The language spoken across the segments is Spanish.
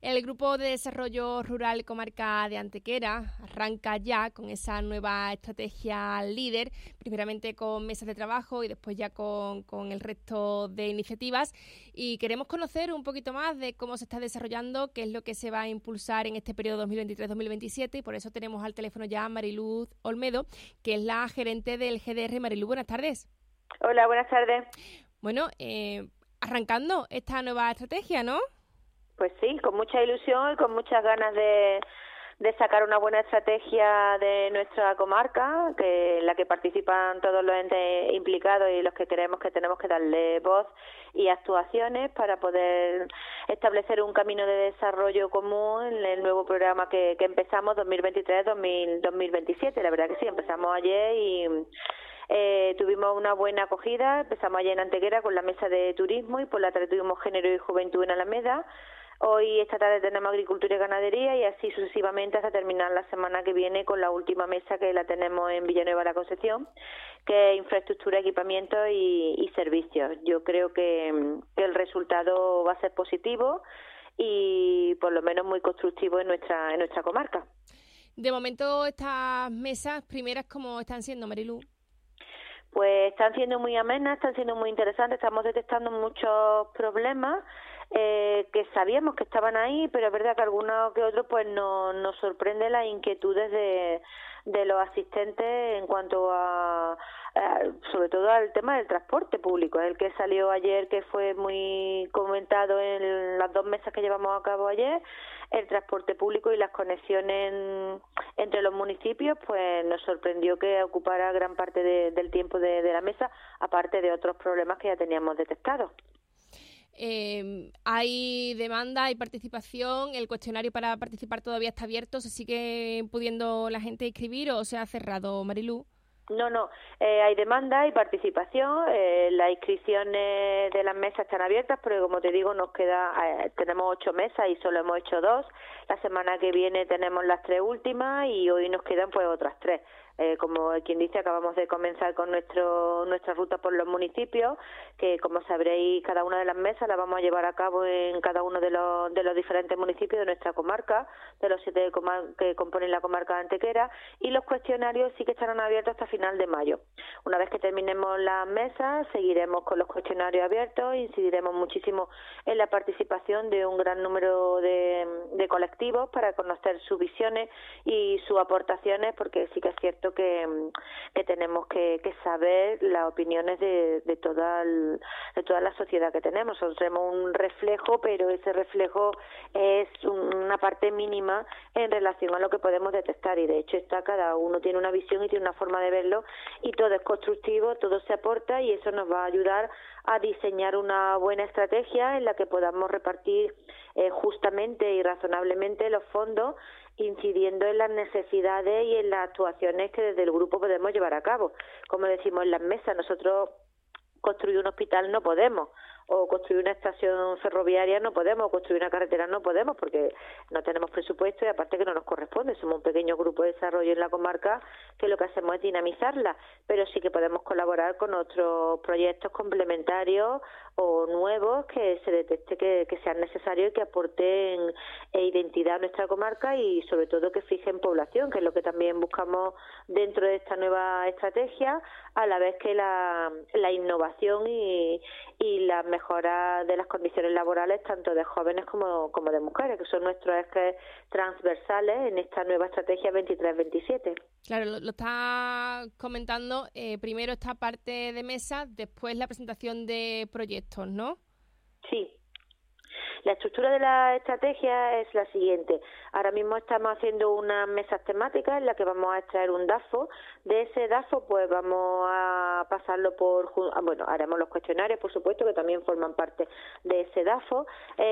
El Grupo de Desarrollo Rural Comarca de Antequera arranca ya con esa nueva estrategia líder, primeramente con mesas de trabajo y después ya con el resto de iniciativas. Y queremos conocer un poquito más de cómo se está desarrollando, qué es lo que se va a impulsar en este periodo 2023-2027, y por eso tenemos al teléfono ya a Mariluz Olmedo, que es la gerente del GDR. Mariluz, buenas tardes. Hola, buenas tardes. Bueno, arrancando esta nueva estrategia, ¿no? Pues sí, con mucha ilusión y con muchas ganas de sacar una buena estrategia de nuestra comarca, en la que participan todos los entes implicados y los que creemos que tenemos que darle voz y actuaciones para poder establecer un camino de desarrollo común en el nuevo programa que empezamos 2023-2027. La verdad que sí, empezamos ayer y tuvimos una buena acogida. Empezamos ayer en Antequera con la mesa de turismo y por la tarde tuvimos género y juventud en Alameda. Hoy, esta tarde, tenemos agricultura y ganadería y así sucesivamente hasta terminar la semana que viene con la última mesa, que la tenemos en Villanueva de la Concepción, que es infraestructura, equipamiento y servicios. Yo creo que el resultado va a ser positivo y por lo menos muy constructivo en nuestra comarca. De momento, estas mesas primeras, ¿cómo están siendo, Mariluz? Pues están siendo muy amenas, están siendo muy interesantes, estamos detectando muchos problemas que sabíamos que estaban ahí, pero es verdad que algunos que otros pues nos sorprende las inquietudes de los asistentes en cuanto a sobre todo al tema del transporte público, el que salió ayer, que fue muy comentado en las dos mesas que llevamos a cabo ayer. El transporte público y las conexiones entre los municipios, pues nos sorprendió que ocupara gran parte del tiempo de la mesa, aparte de otros problemas que ya teníamos detectados. Hay demanda, hay participación, el cuestionario para participar todavía está abierto, ¿se sigue pudiendo la gente inscribir o se ha cerrado, Mariluz? No, hay demanda, hay participación, las inscripciones de las mesas están abiertas, pero como te digo, tenemos 8 mesas y solo hemos hecho 2. La semana que viene tenemos las 3 últimas y hoy nos quedan pues otras 3. Como quien dice, acabamos de comenzar con nuestra ruta por los municipios, que como sabréis, cada una de las mesas la vamos a llevar a cabo en cada uno de los diferentes municipios de nuestra comarca, de los 7 que componen la comarca de Antequera, y los cuestionarios sí que estarán abiertos hasta final de mayo. Una vez que terminemos las mesas, seguiremos con los cuestionarios abiertos, incidiremos muchísimo en la participación de un gran número de colectivos para conocer sus visiones y sus aportaciones, porque sí que es cierto que tenemos que saber las opiniones de toda la sociedad que tenemos. Nosotros tenemos un reflejo, pero ese reflejo es una parte mínima en relación a lo que podemos detectar, y de hecho cada uno tiene una visión y tiene una forma de verlo, y todo es constructivo, todo se aporta, y eso nos va a ayudar a diseñar una buena estrategia en la que podamos repartir justamente y razonablemente los fondos, incidiendo en las necesidades y en las actuaciones que desde el grupo podemos llevar a cabo. Como decimos en las mesas, nosotros construir un hospital no podemos, o construir una estación ferroviaria no podemos, o construir una carretera no podemos, porque no tenemos presupuesto y aparte que no nos corresponde. Somos un pequeño grupo de desarrollo en la comarca que lo que hacemos es dinamizarla, pero sí que podemos colaborar con otros proyectos complementarios o nuevos que se detecte que sean necesarios y que aporten identidad a nuestra comarca y sobre todo que fijen población, que es lo que también buscamos dentro de esta nueva estrategia, a la vez que la innovación y la mejora de las condiciones laborales tanto de jóvenes como de mujeres, que son nuestros ejes transversales en esta nueva estrategia 23-27. Claro, lo está comentando, primero esta parte de mesa, después la presentación de proyectos, ¿no? Sí. La estructura de la estrategia es la siguiente. Ahora mismo estamos haciendo unas mesas temáticas en las que vamos a extraer un DAFO. De ese DAFO pues vamos a pasarlo haremos los cuestionarios, por supuesto, que también forman parte de ese DAFO.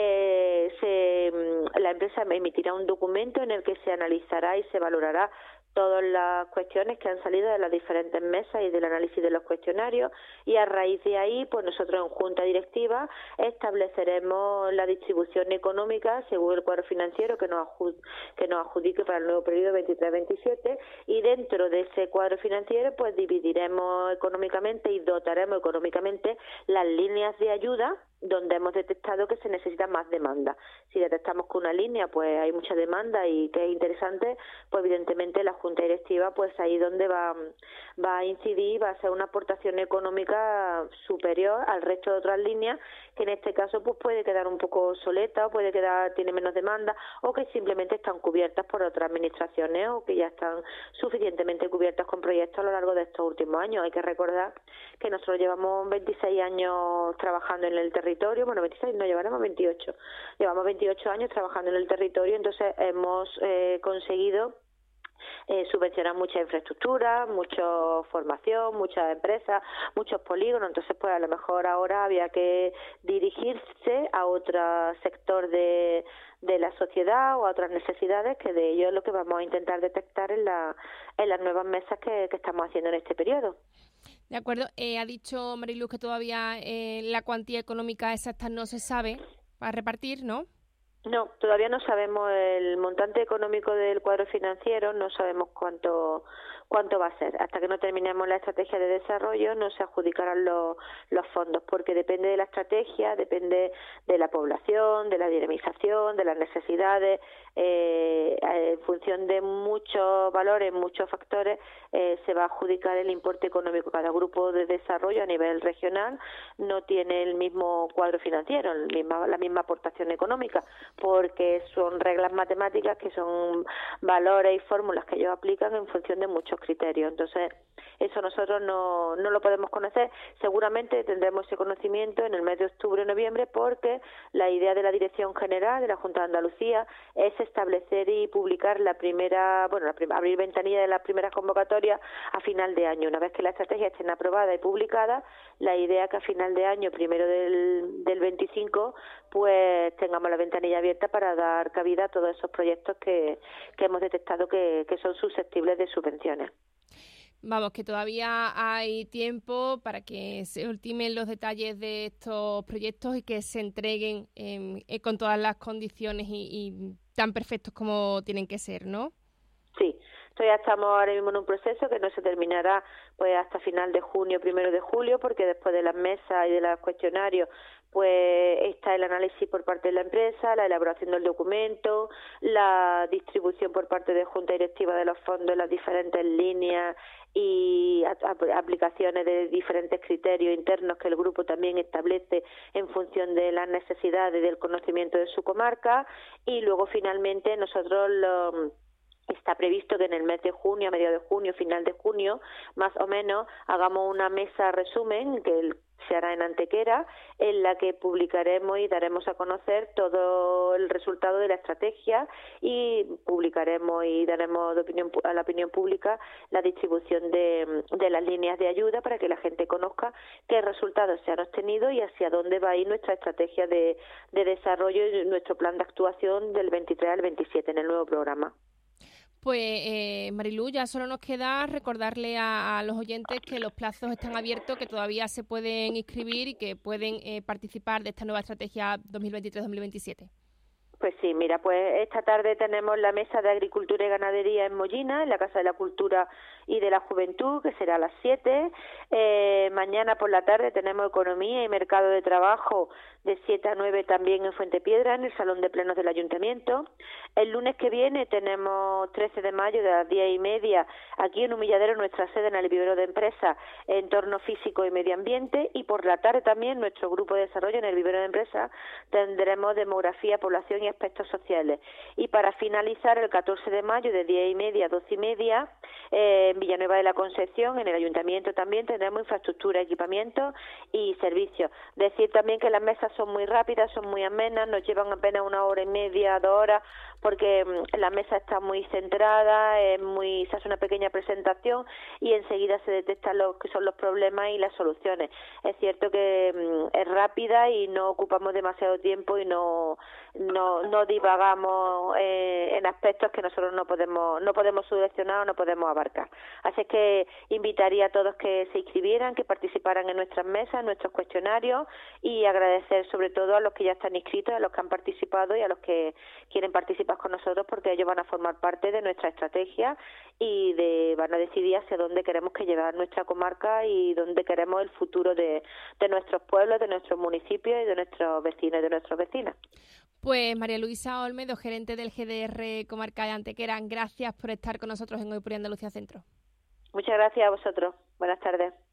La empresa emitirá un documento en el que se analizará y se valorará todas las cuestiones que han salido de las diferentes mesas y del análisis de los cuestionarios, y a raíz de ahí pues nosotros en junta directiva estableceremos la distribución económica según el cuadro financiero que nos adjudique para el nuevo periodo 23-27, y dentro de ese cuadro financiero pues dividiremos económicamente y dotaremos económicamente las líneas de ayuda donde hemos detectado que se necesita más demanda. Si detectamos que una línea pues hay mucha demanda y que es interesante, pues evidentemente la Junta Directiva pues ahí donde va a incidir, va a ser una aportación económica superior al resto de otras líneas, que en este caso pues puede quedar un poco obsoleta, o tiene menos demanda, o que simplemente están cubiertas por otras administraciones, o que ya están suficientemente cubiertas con proyectos a lo largo de estos últimos años. Hay que recordar que nosotros llevamos 26 años trabajando en el territorio. Bueno, 26 no, llevaremos 28. Llevamos 28 años trabajando en el territorio, entonces hemos conseguido subvencionar mucha infraestructura, mucha formación, muchas empresas, muchos polígonos. Entonces, pues a lo mejor ahora había que dirigirse a otro sector de la sociedad o a otras necesidades, que de ello es lo que vamos a intentar detectar en las nuevas mesas que estamos haciendo en este periodo. De acuerdo. Ha dicho Mariluz que todavía la cuantía económica exacta no se sabe para repartir, ¿no? No, todavía no sabemos el montante económico del cuadro financiero, no sabemos cuánto va a ser. Hasta que no terminemos la estrategia de desarrollo no se adjudicarán los fondos, porque depende de la estrategia, depende de la población, de la dinamización, de las necesidades, en función de muchos valores, muchos factores, se va a adjudicar el importe económico. Cada grupo de desarrollo a nivel regional no tiene el mismo cuadro financiero, la misma aportación económica, porque son reglas matemáticas que son valores y fórmulas que ellos aplican en función de muchos criterios. Entonces, eso nosotros no lo podemos conocer. Seguramente tendremos ese conocimiento en el mes de octubre o noviembre, porque la idea de la Dirección General de la Junta de Andalucía es establecer y publicar abrir ventanilla de las primeras convocatorias a final de año. Una vez que la estrategia esté aprobada y publicada, la idea es que a final de año, primero del 25, pues tengamos la ventanilla abierta para dar cabida a todos esos proyectos que hemos detectado que son susceptibles de subvenciones. Vamos, que todavía hay tiempo para que se ultimen los detalles de estos proyectos y que se entreguen con todas las condiciones y tan perfectos como tienen que ser, ¿no? Sí, ya estamos ahora mismo en un proceso que no se terminará pues hasta final de junio, 1 de julio, porque después de las mesas y de los cuestionarios pues está el análisis por parte de la empresa, la elaboración del documento, la distribución por parte de Junta Directiva de los fondos en las diferentes líneas y aplicaciones de diferentes criterios internos que el grupo también establece en función de las necesidades y del conocimiento de su comarca. Y luego finalmente nosotros está previsto que en el mes de junio, a mediados de junio, final de junio, más o menos, hagamos una mesa resumen que se hará en Antequera, en la que publicaremos y daremos a conocer todo el resultado de la estrategia, y publicaremos y daremos a la opinión pública la distribución de las líneas de ayuda, para que la gente conozca qué resultados se han obtenido y hacia dónde va a ir nuestra estrategia de desarrollo y nuestro plan de actuación del 23 al 27 en el nuevo programa. Pues Mariluz, ya solo nos queda recordarle a los oyentes que los plazos están abiertos, que todavía se pueden inscribir y que pueden participar de esta nueva estrategia 2023-2027. Pues sí, mira, pues esta tarde tenemos la mesa de Agricultura y Ganadería en Mollina, en la Casa de la Cultura y de la Juventud, que será a las 7. Mañana por la tarde tenemos Economía y Mercado de Trabajo de 7 a 9 también en Fuentepiedra, en el Salón de Plenos del Ayuntamiento. El lunes que viene tenemos 13 de mayo de las 10:30 aquí en Humilladero, nuestra sede en el vivero de empresas, Entorno Físico y Medio Ambiente. Y por la tarde también nuestro grupo de desarrollo en el vivero de empresas tendremos Demografía, Población y Aspectos Sociales. Y para finalizar, el 14 de mayo de 10:30 a 12:30 en Villanueva de la Concepción, en el Ayuntamiento también tendremos Infraestructura, Equipamiento y Servicios. Decir también que las mesas son muy rápidas, son muy amenas, nos llevan apenas 1 hora y media, 2 horas, porque la mesa está muy centrada, se hace una pequeña presentación y enseguida se detectan lo que son los problemas y las soluciones. Es cierto que es rápida y no ocupamos demasiado tiempo y no divagamos en aspectos que nosotros no podemos solucionar o no podemos abarcar. Así que invitaría a todos que se inscribieran, que participaran en nuestras mesas, en nuestros cuestionarios, y agradecer sobre todo a los que ya están inscritos, a los que han participado y a los que quieren participar participas con nosotros porque ellos van a formar parte de nuestra estrategia y van a decidir hacia dónde queremos que lleve nuestra comarca y dónde queremos el futuro de nuestros pueblos, de nuestros municipios y de nuestros vecinos y de nuestras vecinas. Pues María Luisa Olmedo, gerente del GDR Comarca de Antequera, gracias por estar con nosotros en Hoy por Andalucía Centro. Muchas gracias a vosotros. Buenas tardes.